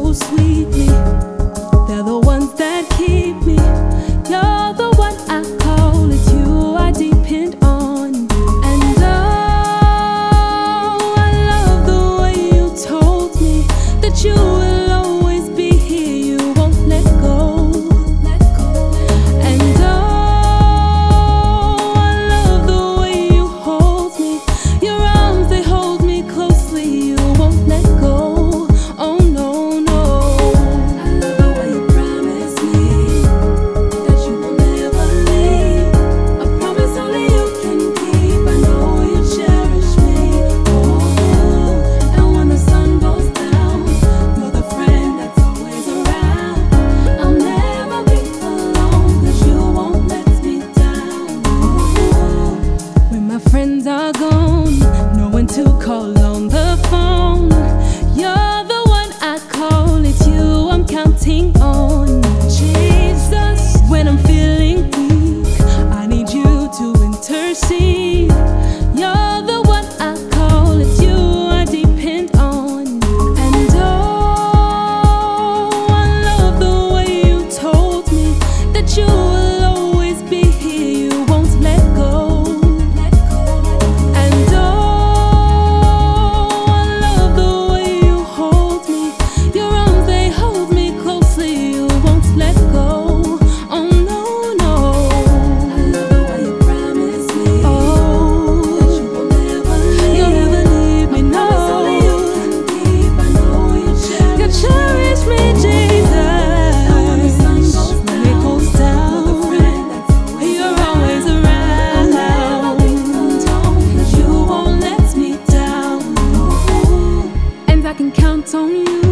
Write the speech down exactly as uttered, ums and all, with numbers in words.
so sweetly. They're the ones that keep me. You're the one I call, it's you I depend on. And oh, I love the way you told me that you will always be here, you won't let go. And oh, I love the way you hold me. Your arms, they hold me closely, you won't let go. Oh no, no. I love the way you promise me that you will never leave. A promise only you can keep. I know you cherish me. Oh, and when the sun goes down, you're the friend that's always around. I'll never be alone, 'cause you won't let me down. When my friends are gone, no one to call on the phone. You're the one I call, it's you I'm counting on. Jesus, when I'm feeling weak, I need you to intercede. You're the one I call, it's you I depend on. And oh, I love the way you told me that you will always be here, you won't let go. And oh, I love the way you hold me. Your arms, they hold me closely, you won't let go. Oh no, no. I love the way you promise me oh, that you will never leave. You'll never leave me, no. Only you can keep. I know you cherish, you cherish me, Jesus. And when the sun goes when it goes down, you're the friend that's always you're always around. I'll never be alone, 'cause you won't let me down. And I can count on you.